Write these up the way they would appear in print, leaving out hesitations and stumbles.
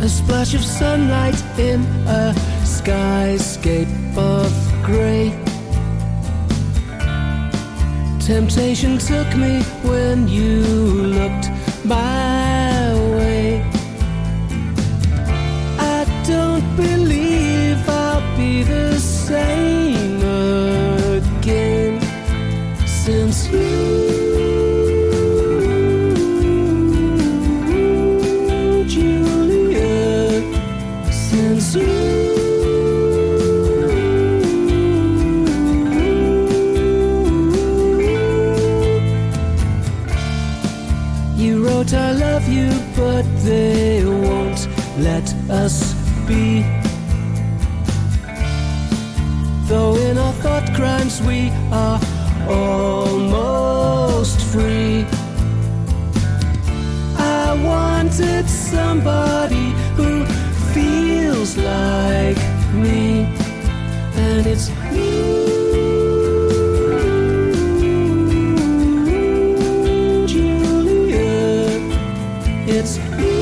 A splash of sunlight in a skyscape of grey. Temptation took me when you looked my way. I don't believe I'll be the same again since you. I love you, but they won't let us be. Though in our thought crimes we are almost free. I wanted somebody who feels like me, and it's you. It's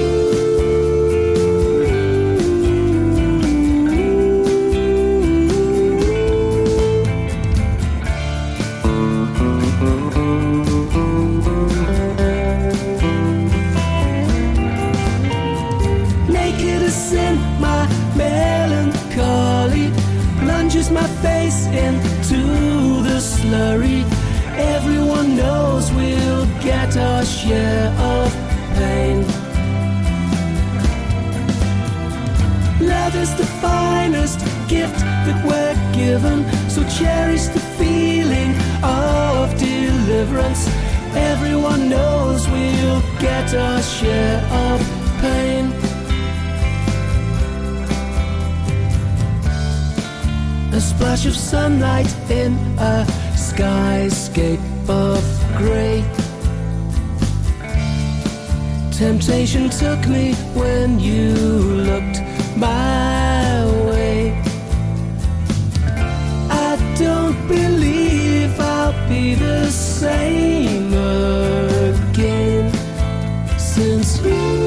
naked as sin, my melancholy plunges my face into the slurry. Everyone knows we'll get our share of pain. Love is the finest gift that we're given, so cherish the feeling of deliverance. Everyone knows we'll get our share of pain. A splash of sunlight in a skyscape of grey. Temptation took me when you looked my way. I don't believe I'll be the same again since you.